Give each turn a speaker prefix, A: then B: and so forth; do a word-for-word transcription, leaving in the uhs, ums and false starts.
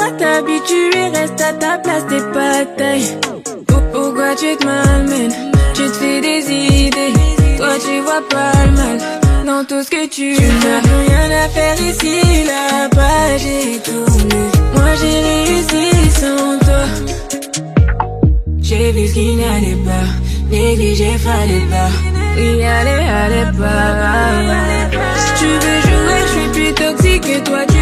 A: pas t'habituer, reste à ta place, t'es pas taille. Pourquoi tu te malmènes, tu te fais des idées. Toi tu vois pas le mal dans tout ce que tu fais. Tu n'as plus rien à faire ici, là-bas j'ai tout vu. Moi j'ai réussi sans toi. J'ai vu ce qu'il n'allait pas, négligé fallait pas. Oui allez, allez pas. Si tu veux jouer, je suis plus toxique que toi tu